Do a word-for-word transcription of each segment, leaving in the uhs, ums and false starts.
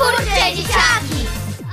Twórcze dzieciaki!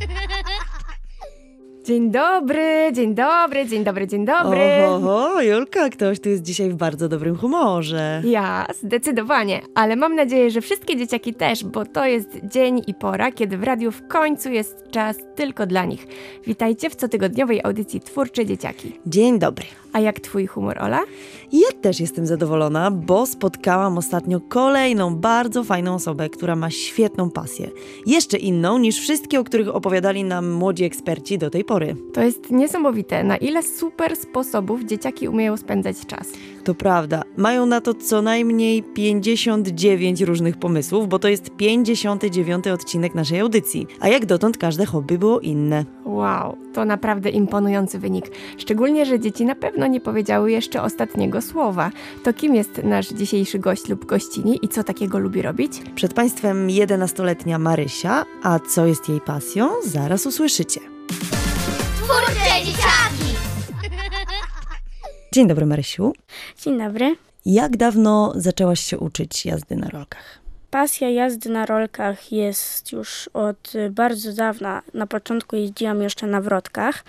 Dzień dobry, dzień dobry, dzień dobry, dzień dobry. Oho, Julka, ktoś tu jest dzisiaj w bardzo dobrym humorze. Ja, zdecydowanie, ale mam nadzieję, że wszystkie dzieciaki też, bo to jest dzień i pora, kiedy w radiu w końcu jest czas tylko dla nich. Witajcie w cotygodniowej audycji Twórcze Dzieciaki. Dzień dobry. A jak twój humor, Ola? Ja też jestem zadowolona, bo spotkałam ostatnio kolejną bardzo fajną osobę, która ma świetną pasję. Jeszcze inną niż wszystkie, o których opowiadali nam młodzi eksperci do tej pory. To jest niesamowite, na ile super sposobów dzieciaki umieją spędzać czas. To prawda. Mają na to co najmniej pięćdziesiąt dziewięć różnych pomysłów, bo to jest pięćdziesiąty dziewiąty odcinek naszej audycji. A jak dotąd każde hobby było inne. Wow, to naprawdę imponujący wynik. Szczególnie, że dzieci na pewno nie powiedziały jeszcze ostatniego słowa. To kim jest nasz dzisiejszy gość lub gościni i co takiego lubi robić? Przed Państwem jedenastoletnia Marysia, a co jest jej pasją, zaraz usłyszycie. Twórcze dzieciaki! Dzień dobry, Marysiu. Dzień dobry. Jak dawno zaczęłaś się uczyć jazdy na rolkach? Pasja jazdy na rolkach jest już od bardzo dawna. Na początku jeździłam jeszcze na wrotkach,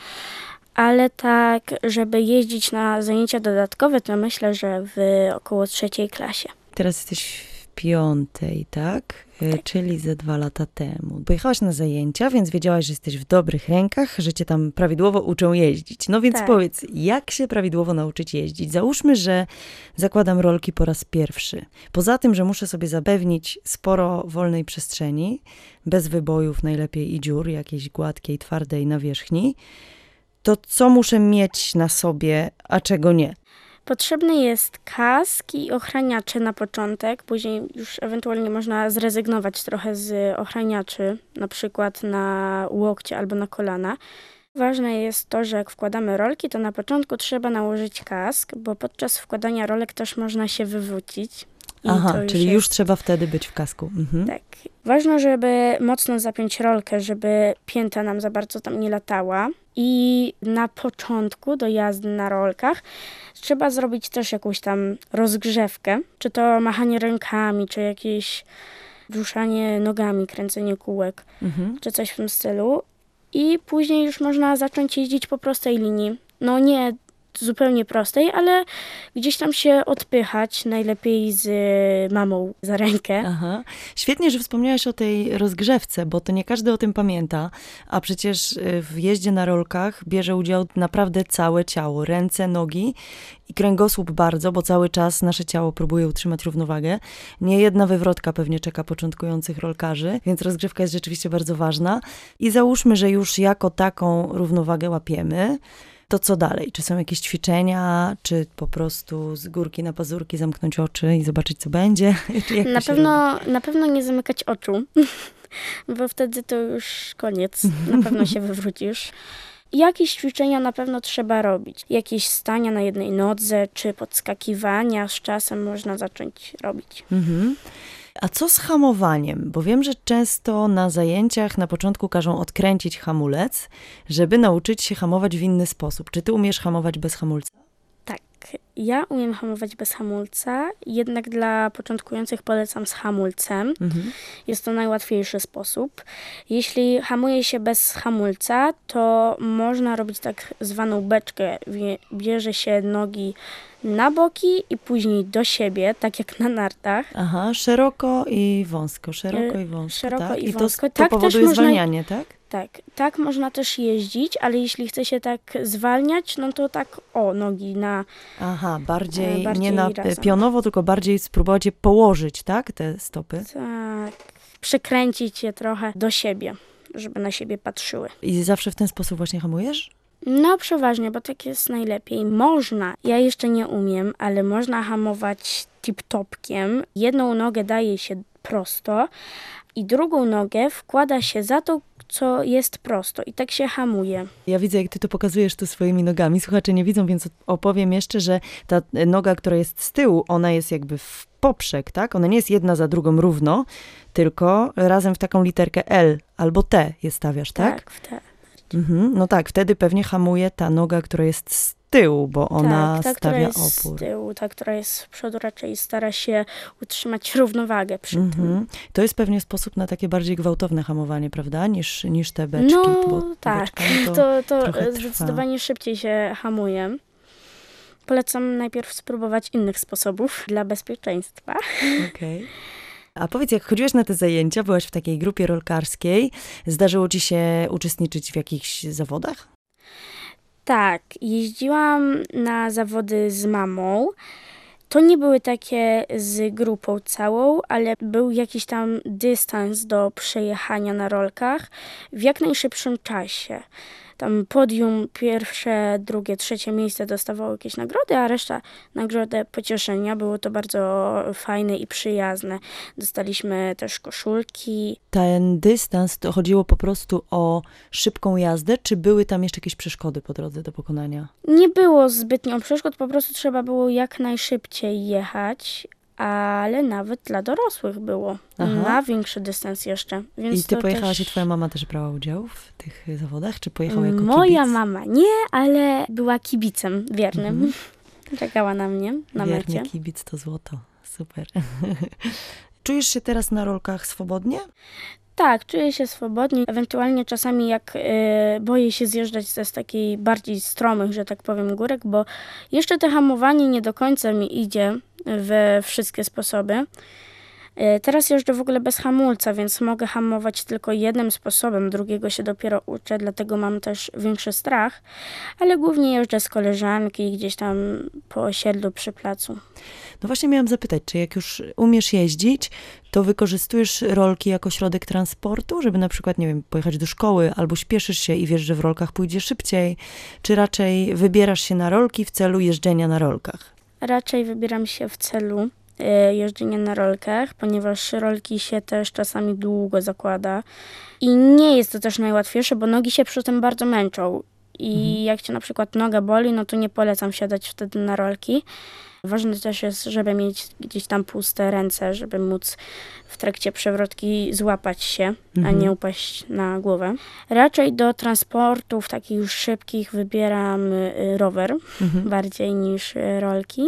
ale tak, żeby jeździć na zajęcia dodatkowe, to myślę, że w około trzeciej klasie. Teraz jesteś w piątej, tak? Tak. Czyli ze dwa lata temu. Pojechałaś na zajęcia, więc wiedziałaś, że jesteś w dobrych rękach, że cię tam prawidłowo uczą jeździć. No więc Tak. powiedz, jak się prawidłowo nauczyć jeździć? Załóżmy, że zakładam rolki po raz pierwszy. Poza tym, że muszę sobie zapewnić sporo wolnej przestrzeni, bez wybojów najlepiej i dziur, jakiejś gładkiej, twardej nawierzchni, to co muszę mieć na sobie, a czego nie? Potrzebny jest kask i ochraniacze na początek, później już ewentualnie można zrezygnować trochę z ochraniaczy, na przykład na łokcie albo na kolana. Ważne jest to, że jak wkładamy rolki, to na początku trzeba nałożyć kask, bo podczas wkładania rolek też można się wywrócić. I Aha, to czyli jest... już trzeba wtedy być w kasku. Mhm. Tak. Ważne, żeby mocno zapiąć rolkę, żeby pięta nam za bardzo tam nie latała. I na początku do jazdy na rolkach trzeba zrobić też jakąś tam rozgrzewkę, czy to machanie rękami, czy jakieś ruszanie nogami, kręcenie kółek, Mhm. czy coś w tym stylu. I później już można zacząć jeździć po prostej linii. No nie zupełnie prostej, ale gdzieś tam się odpychać, najlepiej z mamą za rękę. Aha. Świetnie, że wspomniałaś o tej rozgrzewce, bo to nie każdy o tym pamięta, a przecież w jeździe na rolkach bierze udział naprawdę całe ciało, ręce, nogi i kręgosłup bardzo, bo cały czas nasze ciało próbuje utrzymać równowagę. Nie jedna wywrotka pewnie czeka początkujących rolkarzy, więc rozgrzewka jest rzeczywiście bardzo ważna. I załóżmy, że już jako taką równowagę łapiemy, to co dalej? Czy są jakieś ćwiczenia, czy po prostu z górki na pazurki zamknąć oczy i zobaczyć, co będzie? Czy jak to Na się pewno, na pewno nie zamykać oczu, bo wtedy to już koniec. Na pewno się wywrócisz. Jakieś ćwiczenia na pewno trzeba robić. Jakieś stania na jednej nodze, czy podskakiwania z czasem można zacząć robić. Mhm. A co z hamowaniem? Bo wiem, że często na zajęciach na początku każą odkręcić hamulec, żeby nauczyć się hamować w inny sposób. Czy ty umiesz hamować bez hamulca? Tak, ja umiem hamować bez hamulca, jednak dla początkujących polecam z hamulcem. Mhm. Jest to najłatwiejszy sposób. Jeśli hamuje się bez hamulca, to można robić tak zwaną beczkę. Wie- Bierze się nogi na boki i później do siebie, tak jak na nartach. Aha, szeroko i wąsko, szeroko i wąsko, szeroko tak? i to, wąsko. to Tak też powoduje można- zwalnianie, tak? Tak, tak można też jeździć, ale jeśli chce się tak zwalniać, no to tak o, nogi na... Aha, bardziej, E, bardziej nie na razem. pionowo, tylko bardziej spróbować je położyć, tak? Te stopy. Tak, przykręcić je trochę do siebie, żeby na siebie patrzyły. I zawsze w ten sposób właśnie hamujesz? No przeważnie, bo tak jest najlepiej. Można, ja jeszcze nie umiem, ale można hamować tip-topkiem. Jedną nogę daje się prosto i drugą nogę wkłada się za to, co jest prosto i tak się hamuje. Ja widzę, jak ty to pokazujesz tu swoimi nogami. Słuchacze nie widzą, więc opowiem jeszcze, że ta noga, która jest z tyłu, ona jest jakby w poprzek, tak? Ona nie jest jedna za drugą równo, tylko razem w taką literkę L albo T je stawiasz, tak? Tak, w te. Mhm. No tak, wtedy pewnie hamuje ta noga, która jest z tyłu, bo ona tak, ta, która stawia jest opór. z tyłu, ta, która jest z przodu, raczej stara się utrzymać równowagę przy tym. Mhm. To jest pewnie sposób na takie bardziej gwałtowne hamowanie, prawda? Niż, niż te beczki. No bo tak, beczkami to, to, to trochę trwa. zdecydowanie szybciej się hamuje. Polecam najpierw spróbować innych sposobów dla bezpieczeństwa. Okej. A powiedz, jak chodziłaś na te zajęcia, byłaś w takiej grupie rolkarskiej, zdarzyło ci się uczestniczyć w jakichś zawodach? Tak, jeździłam na zawody z mamą. To nie były takie z grupą całą, ale był jakiś tam dystans do przejechania na rolkach w jak najszybszym czasie. Tam podium, pierwsze, drugie, trzecie miejsce dostawało jakieś nagrody, a reszta nagrodę pocieszenia. Było to bardzo fajne i przyjazne. Dostaliśmy też koszulki. Ten dystans, to chodziło po prostu o szybką jazdę, czy były tam jeszcze jakieś przeszkody po drodze do pokonania? Nie było zbytnio przeszkód, po prostu trzeba było jak najszybciej jechać, ale nawet dla dorosłych było. Aha. Na większy dystans jeszcze. Więc I ty to pojechałaś też... i twoja mama też brała udział w tych zawodach? Czy pojechała jako Moja kibic? mama nie, ale była kibicem wiernym. Mhm. Czekała na mnie na Wierny mecie. kibic to złoto. Super. Czujesz się teraz na rolkach swobodnie? Tak, czuję się swobodnie. Ewentualnie czasami jak y, boję się zjeżdżać ze z takiej bardziej stromych, że tak powiem, górek, bo jeszcze to hamowanie nie do końca mi idzie we wszystkie sposoby. Y, teraz jeżdżę w ogóle bez hamulca, więc mogę hamować tylko jednym sposobem, drugiego się dopiero uczę, dlatego mam też większy strach, ale głównie jeżdżę z koleżanki gdzieś tam po osiedlu przy placu. No właśnie miałam zapytać, czy jak już umiesz jeździć, to wykorzystujesz rolki jako środek transportu, żeby na przykład, nie wiem, pojechać do szkoły, albo śpieszysz się i wiesz, że w rolkach pójdzie szybciej, czy raczej wybierasz się na rolki w celu jeżdżenia na rolkach? Raczej wybieram się w celu y, jeżdżenia na rolkach, ponieważ rolki się też czasami długo zakłada i nie jest to też najłatwiejsze, bo nogi się przy tym bardzo męczą i mhm. jak cię na przykład noga boli, no to nie polecam siadać wtedy na rolki. Ważne też jest, żeby mieć gdzieś tam puste ręce, żeby móc w trakcie przewrotki złapać się, mhm. a nie upaść na głowę. Raczej do transportów takich już szybkich wybieram rower mhm. bardziej niż rolki.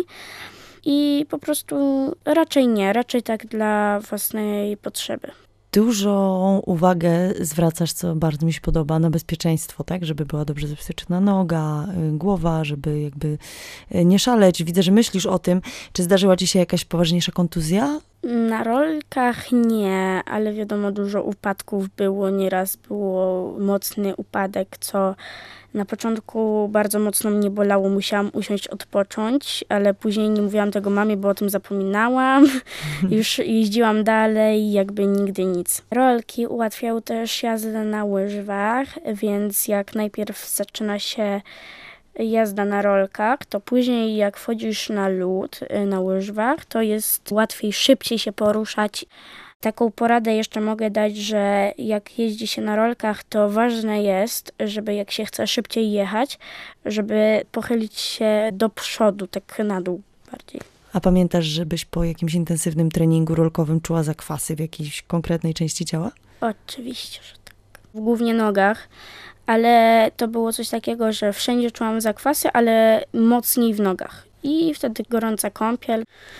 I po prostu raczej nie, raczej tak dla własnej potrzeby. Dużą uwagę zwracasz, co bardzo mi się podoba, na bezpieczeństwo, tak? Żeby była dobrze zabezpieczona noga, głowa, żeby jakby nie szaleć. Widzę, że myślisz o tym. Czy zdarzyła ci się jakaś poważniejsza kontuzja? Na rolkach nie, ale wiadomo, dużo upadków było. Nieraz było mocny upadek, co na początku bardzo mocno mnie bolało. Musiałam usiąść, odpocząć, ale później nie mówiłam tego mamie, bo o tym zapominałam. Już jeździłam dalej, jakby nigdy nic. Rolki ułatwiały też jazdę na łyżwach, więc jak najpierw zaczyna się jazda na rolkach, to później jak wchodzisz na lód, na łyżwach, to jest łatwiej, szybciej się poruszać. Taką poradę jeszcze mogę dać, że jak jeździ się na rolkach, to ważne jest, żeby jak się chce szybciej jechać, żeby pochylić się do przodu, tak na dół bardziej. A pamiętasz, żebyś po jakimś intensywnym treningu rolkowym czuła zakwasy w jakiejś konkretnej części ciała? Oczywiście, że tak. Głównie nogach, ale to było coś takiego, że wszędzie czułam zakwasy, ale mocniej w nogach. I wtedy gorąca kąpiel.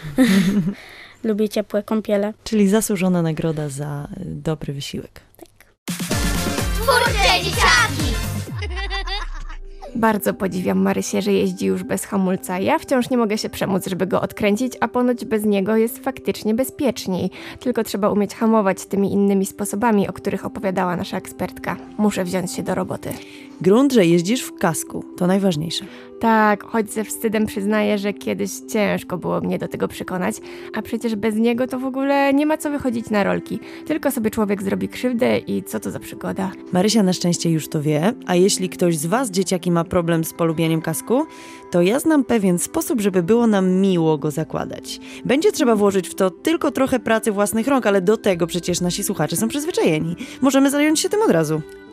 Lubię ciepłe kąpiele. Czyli zasłużona nagroda za dobry wysiłek. Tak. Twórcze dzieciaki! Bardzo podziwiam Marysię, że jeździ już bez hamulca. Ja wciąż nie mogę się przemóc, żeby go odkręcić, a ponoć bez niego jest faktycznie bezpieczniej. Tylko trzeba umieć hamować tymi innymi sposobami, o których opowiadała nasza ekspertka. Muszę wziąć się do roboty. Grunt, że jeździsz w kasku, to najważniejsze. Tak, choć ze wstydem przyznaję, że kiedyś ciężko było mnie do tego przekonać, a przecież bez niego to w ogóle nie ma co wychodzić na rolki. Tylko sobie człowiek zrobi krzywdę i co to za przygoda. Marysia na szczęście już to wie, a jeśli ktoś z was, dzieciaki, ma problem z polubieniem kasku, to ja znam pewien sposób, żeby było nam miło go zakładać. Będzie trzeba włożyć w to tylko trochę pracy własnych rąk, ale do tego przecież nasi słuchacze są przyzwyczajeni. Możemy zająć się tym od razu.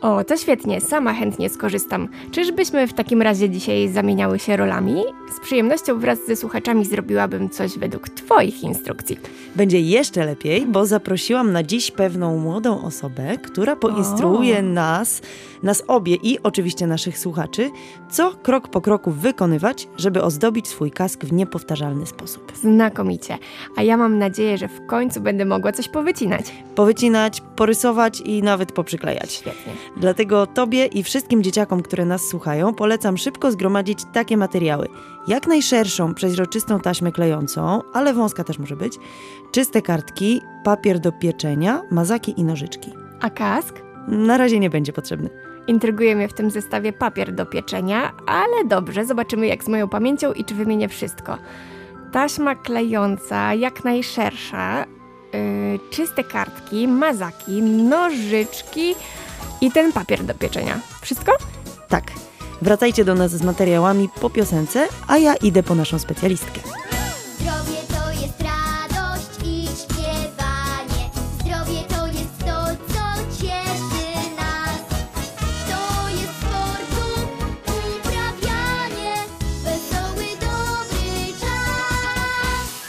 O, to świetnie, sama chętnie skorzystam. Czyżbyśmy w takim razie dzisiaj zamieniały się rolami? Z przyjemnością wraz ze słuchaczami zrobiłabym coś według Twoich instrukcji. Będzie jeszcze lepiej, bo zaprosiłam na dziś pewną młodą osobę, która poinstruuje O. nas, nas obie i oczywiście naszych słuchaczy, co krok po kroku wykonywać, żeby ozdobić swój kask w niepowtarzalny sposób. Znakomicie. A ja mam nadzieję, że w końcu będę mogła coś powycinać. Powycinać, porysować i nawet poprzyklejać. Świetnie. Dlatego Tobie i wszystkim dzieciakom, które nas słuchają, polecam szybko zgromadzić takie materiały. Jak najszerszą, przeźroczystą taśmę klejącą, ale wąska też może być, czyste kartki, papier do pieczenia, mazaki i nożyczki. A kask? Na razie nie będzie potrzebny. Intryguje mnie w tym zestawie papier do pieczenia, ale dobrze, zobaczymy jak z moją pamięcią i czy wymienię wszystko. Taśma klejąca, jak najszersza, yy, czyste kartki, mazaki, nożyczki i ten papier do pieczenia. Wszystko? Tak, wracajcie do nas z materiałami po piosence, a ja idę po naszą specjalistkę. Zdrowie to jest radość i śpiewanie. Zdrowie to jest to, co cieszy nas. To jest sportu uprawianie, wesoły, dobry czas.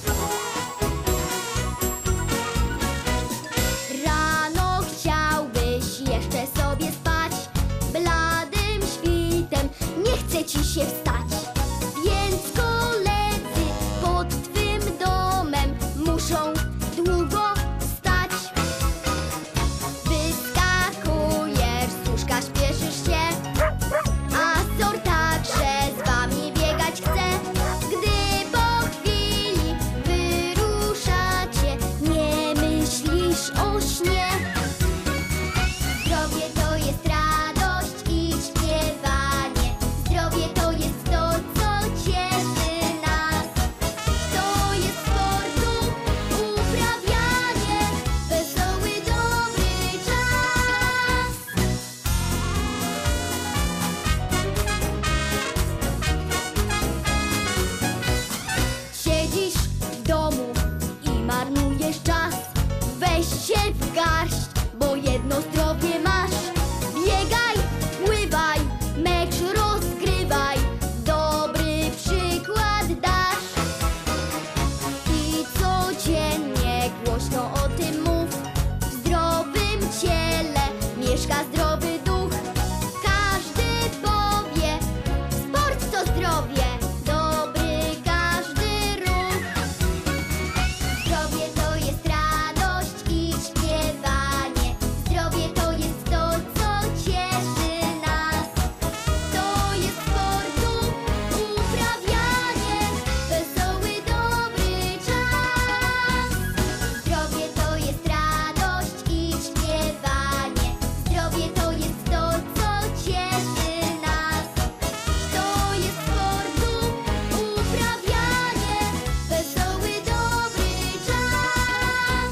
Rano chciałbyś jeszcze sobie spać, bladym świtem nie chce ci się wstać. Więc koledzy pod twym domem muszą długo stać. Wyskakujesz z łóżka, śpieszysz się, a sor także z wami biegać chce. Gdy po chwili wyruszacie, nie myślisz o śnie. Zdrowie to jest radość i śpiewanie. Zdrowie to jest to, co cieszy nas. To jest sportu uprawianie, wesoły, dobry czas. Siedzisz w domu i marnujesz czas. Weź się w garść, bo jedno zdrowie masz. Biegaj, pływaj, mecz rozgrywaj, dobry przykład dasz. I codziennie głośno o tym mów. W zdrowym ciele mieszka zdrowy duch. Każdy powie, sport to zdrowie, dobry każdy ruch. Zdrowie to jest radość i śpiewanie. Zdrowie to jest to, co cieszy nas. To jest sportu uprawianie, wesoły, dobry czas. Zdrowie to jest radość i śpiewanie. Zdrowie to jest to, co cieszy nas. To jest sportu uprawianie, wesoły, dobry czas.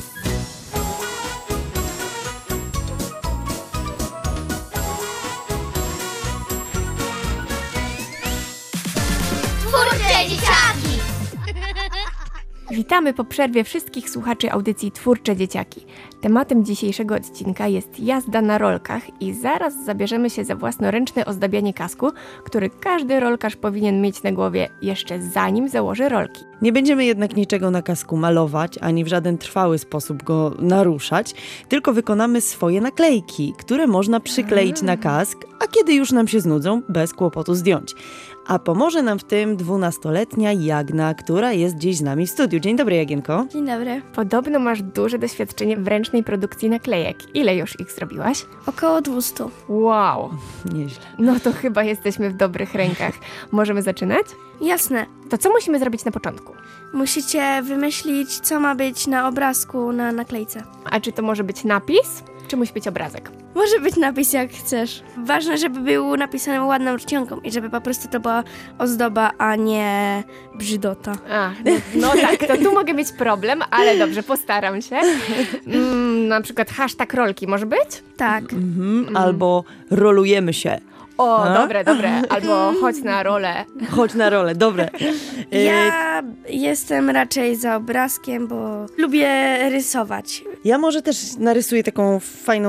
Twórcze dzieciaki! Witamy po przerwie wszystkich słuchaczy audycji Twórcze Dzieciaki. Tematem dzisiejszego odcinka jest jazda na rolkach i zaraz zabierzemy się za własnoręczne ozdabianie kasku, który każdy rolkarz powinien mieć na głowie jeszcze zanim założy rolki. Nie będziemy jednak niczego na kasku malować, ani w żaden trwały sposób go naruszać, tylko wykonamy swoje naklejki, które można przykleić na kask, a kiedy już nam się znudzą, bez kłopotu zdjąć. A pomoże nam w tym dwunastoletnia Jagna, która jest dziś z nami w studiu. Dzień dobry, Jagienko. Dzień dobry. Podobno masz duże doświadczenie w ręcznej produkcji naklejek. Ile już ich zrobiłaś? Około dwieście. Wow! Nieźle. No to chyba jesteśmy w dobrych rękach. Możemy zaczynać? Jasne. To co musimy zrobić na początku? Musicie wymyślić, co ma być na obrazku na naklejce. A czy to może być napis, czy musi być obrazek? Może być napis jak chcesz. Ważne, żeby był napisany ładną czcionką i żeby po prostu to była ozdoba, a nie brzydota. A, no, no tak, to tu mogę mieć problem, ale dobrze, postaram się. Mm, na przykład hashtag rolki może być? Tak. Mhm. Albo rolujemy się. O, A? dobre, dobre. Albo chodź na rolę. Chodź na rolę, dobre. E, Ja jestem raczej za obrazkiem, bo lubię rysować. Ja może też narysuję taką fajną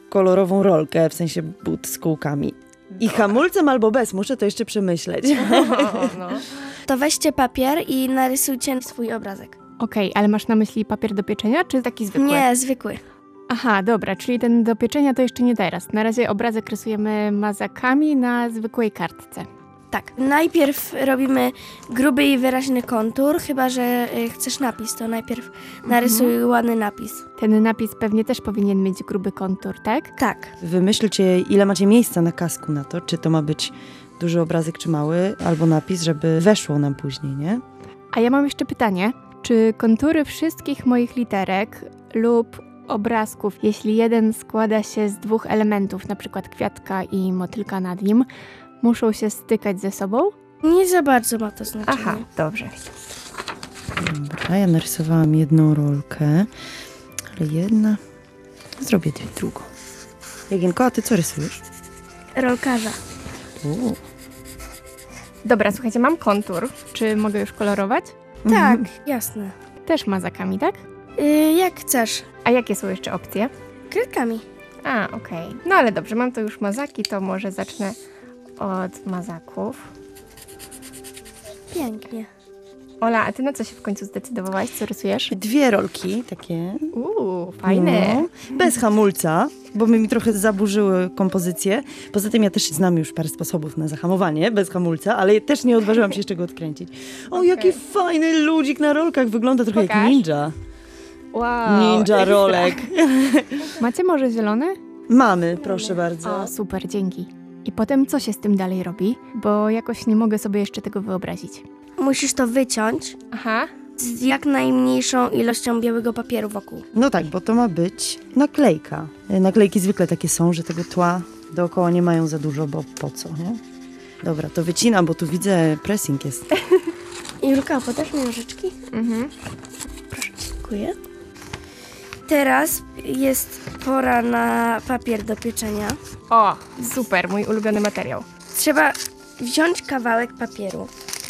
kolorową rolkę, w sensie but z kółkami. I hamulcem albo bez, muszę to jeszcze przemyśleć. O, no. To weźcie papier i narysujcie swój obrazek. Okej, ale masz na myśli papier do pieczenia, czy taki zwykły? Nie, zwykły. Aha, dobra, czyli ten do pieczenia to jeszcze nie teraz. Na razie obrazek rysujemy mazakami na zwykłej kartce. Tak. Najpierw robimy gruby i wyraźny kontur, chyba że y, chcesz napis, to najpierw narysuj ładny napis. Ten napis pewnie też powinien mieć gruby kontur, tak? Tak. Wymyślcie, ile macie miejsca na kasku na to, czy to ma być duży obrazek, czy mały, albo napis, żeby weszło nam później, nie? A ja mam jeszcze pytanie. Czy kontury wszystkich moich literek lub obrazków, jeśli jeden składa się z dwóch elementów, na przykład kwiatka i motylka nad nim, muszą się stykać ze sobą? Nie za bardzo ma to znaczenie. Aha, dobrze. Dobra, ja narysowałam jedną rolkę, ale jedna... Zrobię dwie, drugą. Jagienko, a ty co rysujesz? Rolkarza. U. Dobra, słuchajcie, mam kontur. Czy mogę już kolorować? Tak, jasne. Też mazakami, tak? Y, jak chcesz. A jakie są jeszcze opcje? Kredkami. A, okej. No ale dobrze, mam tu już mazaki, to może zacznę od mazaków. Pięknie. Ola, a ty na co się w końcu zdecydowałaś? Co rysujesz? Dwie rolki takie. Uuu, fajne. No, bez hamulca, bo my mi trochę zaburzyły kompozycję. Poza tym ja też znam już parę sposobów na zahamowanie bez hamulca, ale też nie odważyłam się jeszcze go odkręcić. O, Okej. jaki fajny ludzik na rolkach. Wygląda trochę Pokaż. jak ninja. Wow. Ninja ekstra. rolek. Macie może zielone? Mamy, proszę bardzo. O, super, dzięki. I potem co się z tym dalej robi? Bo jakoś nie mogę sobie jeszcze tego wyobrazić. Musisz to wyciąć Aha. z jak najmniejszą ilością białego papieru wokół. No tak, bo to ma być naklejka. Naklejki zwykle takie są, że tego tła dookoła nie mają za dużo, bo po co, nie? Dobra, to wycinam, bo tu widzę pressing jest. Julka, podasz mi nożyczki? Mhm. Dziękuję. Teraz jest pora na papier do pieczenia. O, super, mój ulubiony materiał. Trzeba wziąć kawałek papieru.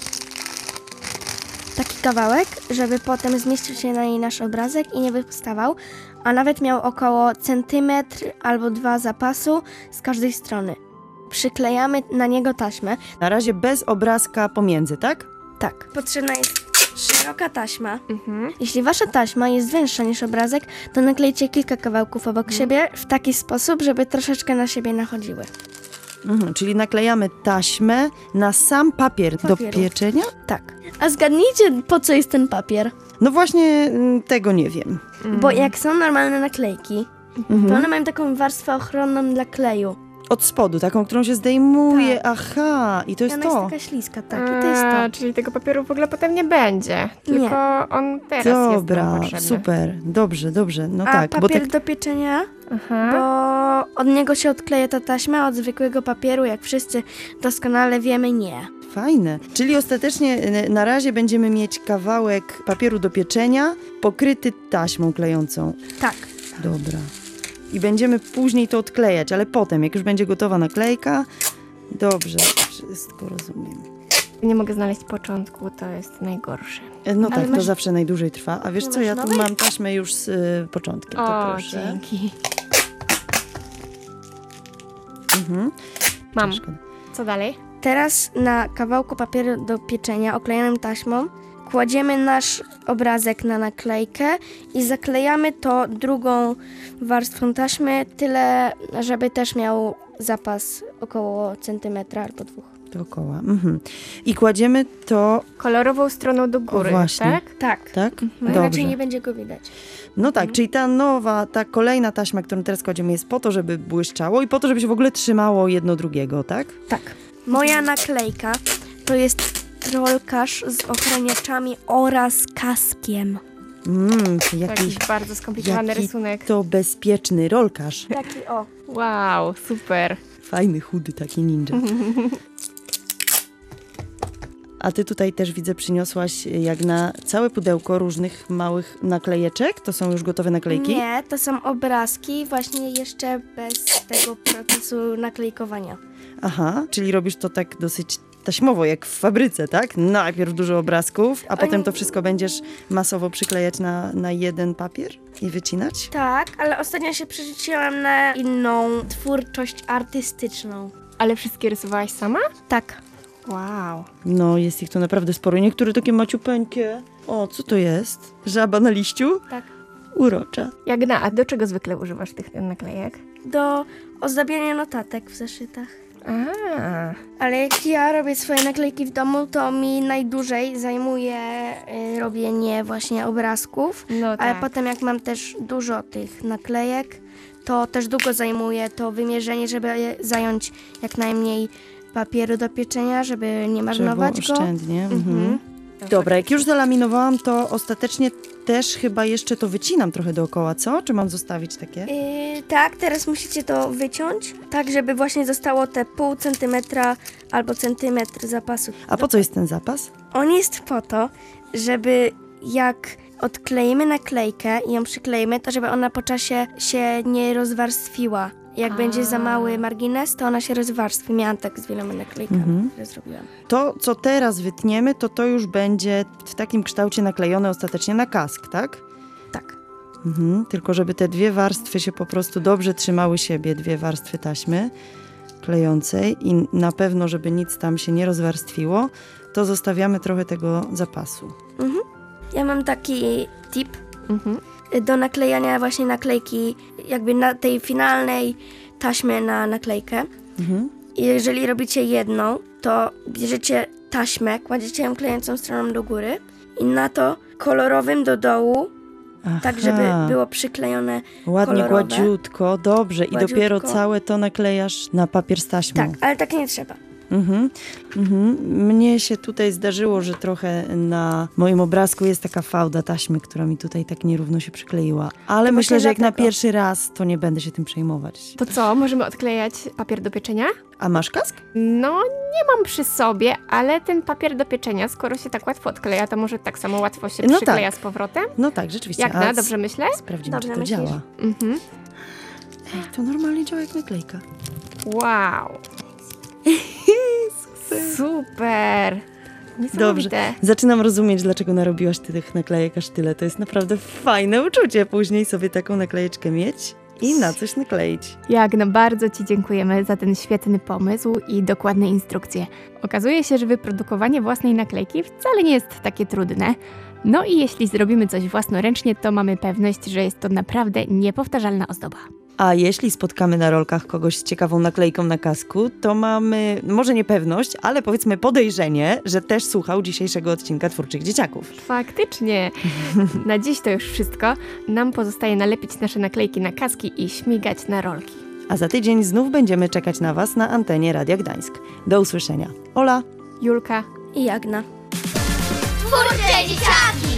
Taki kawałek, żeby potem zmieścił się na niej nasz obrazek i nie wystawał, a nawet miał około centymetr albo dwa zapasu z każdej strony. Przyklejamy na niego taśmę. Na razie bez obrazka pomiędzy, tak? Tak. Potrzebna jest szeroka taśma. Mhm. Jeśli wasza taśma jest węższa niż obrazek, to naklejcie kilka kawałków obok siebie w taki sposób, żeby troszeczkę na siebie nachodziły. Mhm, czyli naklejamy taśmę na sam papier do Papieru. pieczenia? Tak. A zgadnijcie, po co jest ten papier? No właśnie mm, tego nie wiem. Bo jak są normalne naklejki, to Mhm. one mają taką warstwę ochronną dla kleju. Od spodu, taką, którą się zdejmuje. Tak. Aha, i to I jest ona jest to. taka śliska, tak, i to jest A, to. czyli tego papieru w ogóle potem nie będzie. Tylko on teraz jest nam Dobra, potrzebny. super, dobrze, dobrze. No A tak, bo papier tak. do pieczenia, Aha. bo od niego się odkleja ta taśma, od zwykłego papieru, jak wszyscy doskonale wiemy, nie. Fajne. Czyli ostatecznie y, na razie będziemy mieć kawałek papieru do pieczenia pokryty taśmą klejącą. Tak. Dobra. I będziemy później to odklejać, ale potem, jak już będzie gotowa naklejka. Dobrze, wszystko rozumiem. Nie mogę znaleźć początku, to jest najgorsze. E, No Ale tak, to masz- zawsze najdłużej trwa. A wiesz Nie co, masz ja tu nowej? mam taśmę już z y, początkiem, to O, proszę. dzięki. Mhm. Mam. Szkoda. Co dalej? Teraz na kawałku papieru do pieczenia oklejonym taśmą kładziemy nasz obrazek na naklejkę i zaklejamy to drugą warstwą taśmy, tyle, żeby też miał zapas około centymetra albo dwóch. Dookoła. Mhm. I kładziemy to, Kolorową stroną do góry, O, właśnie. tak? Tak, tak? bo Dobrze. inaczej nie będzie go widać. No tak, czyli ta nowa, ta kolejna taśma, którą teraz kładziemy, jest po to, żeby błyszczało i po to, żeby się w ogóle trzymało jedno drugiego, tak? Tak. Moja naklejka to jest rolkarz z ochraniaczami oraz kaskiem. Mmm, to To jakiś jakiś bardzo skomplikowany jaki rysunek. to bezpieczny rolkarz. Taki o. Wow, super. Fajny, chudy taki ninja. A ty tutaj też widzę przyniosłaś jak na całe pudełko różnych małych naklejeczek. To są już gotowe naklejki? Nie, to są obrazki właśnie jeszcze bez tego procesu naklejkowania. Aha, czyli robisz to tak dosyć taśmowo, jak w fabryce, tak? Najpierw dużo obrazków, a Oni- potem to wszystko będziesz masowo przyklejać na, na jeden papier i wycinać? Tak, ale ostatnio się przerzuciłam na inną twórczość artystyczną. Ale wszystkie rysowałaś sama? Tak. Wow. No, jest ich tu naprawdę sporo. Niektóre takie maciupeńkie. O, co to jest? Żaba na liściu? Tak. Urocza. Jagna, a do czego zwykle używasz tych naklejek? Do ozdabiania notatek w zeszytach. A, Ale jak ja robię swoje naklejki w domu, to mi najdłużej zajmuje y, robienie właśnie obrazków. no Ale tak. potem jak mam też dużo tych naklejek, to też długo zajmuje to wymierzenie, żeby je zająć jak najmniej papieru do pieczenia, żeby nie Żeby było marnować go. oszczędnie. Mhm. Mhm. Dobra, jak już zalaminowałam, to ostatecznie też chyba jeszcze to wycinam trochę dookoła, co? Czy mam zostawić takie? Yy, tak, teraz musicie to wyciąć, tak żeby właśnie zostało te pół centymetra albo centymetr zapasu. A po co jest ten zapas? On jest po to, żeby jak odkleimy naklejkę i ją przykleimy, to żeby ona po czasie się nie rozwarstwiła. Jak A. będzie za mały margines, to ona się rozwarstwi. Miałam tak z wieloma naklejkami, Mhm. które zrobiłam. To, co teraz wytniemy, to to już będzie w takim kształcie naklejone ostatecznie na kask, tak? Tak. Mhm. Tylko żeby te dwie warstwy się po prostu dobrze trzymały siebie, dwie warstwy taśmy klejącej i na pewno, żeby nic tam się nie rozwarstwiło, to zostawiamy trochę tego zapasu. Mhm. Ja mam taki tip Mhm. do naklejania właśnie naklejki, jakby na tej finalnej taśmy na naklejkę. Mhm. I jeżeli robicie jedną, to bierzecie taśmę, kładziecie ją klejącą stroną do góry i na to kolorowym do dołu, tak żeby Aha. było przyklejone. Ładnie, kolorowe. gładziutko, dobrze. I Gładziutko. dopiero całe to naklejasz na papier z taśmą. Tak, ale tak nie trzeba. Mhm, mhm. Mnie się tutaj zdarzyło, że trochę na moim obrazku jest taka fałda taśmy, która mi tutaj tak nierówno się przykleiła. Ale To myślę, właśnie że jak na dlatego. pierwszy raz, to nie będę się tym przejmować. To co, możemy odklejać papier do pieczenia? A masz kask? No, nie mam przy sobie, ale ten papier do pieczenia, skoro się tak łatwo odkleja, to może tak samo łatwo się No przykleja tak. z powrotem? No tak, rzeczywiście. Jak A na, s- dobrze myślę? Sprawdzimy, Dobrze czy to myślisz? działa. Mhm. Ej, to normalnie działa jak naklejka. Wow. Super. Niesamowite. Dobrze. Zaczynam rozumieć, dlaczego narobiłaś ty tych naklejek aż tyle. To jest naprawdę fajne uczucie później sobie taką naklejeczkę mieć i na coś nakleić. Jagna, bardzo Ci dziękujemy za ten świetny pomysł i dokładne instrukcje. Okazuje się, że wyprodukowanie własnej naklejki wcale nie jest takie trudne. No i jeśli zrobimy coś własnoręcznie, to mamy pewność, że jest to naprawdę niepowtarzalna ozdoba. A jeśli spotkamy na rolkach kogoś z ciekawą naklejką na kasku, to mamy, może nie pewność, ale powiedzmy podejrzenie, że też słuchał dzisiejszego odcinka Twórczych Dzieciaków. Faktycznie. Na dziś to już wszystko. Nam pozostaje nalepić nasze naklejki na kaski i śmigać na rolki. A za tydzień znów będziemy czekać na Was na antenie Radia Gdańsk. Do usłyszenia. Ola! Julka. i Jagna. Twórcze dzieciaki!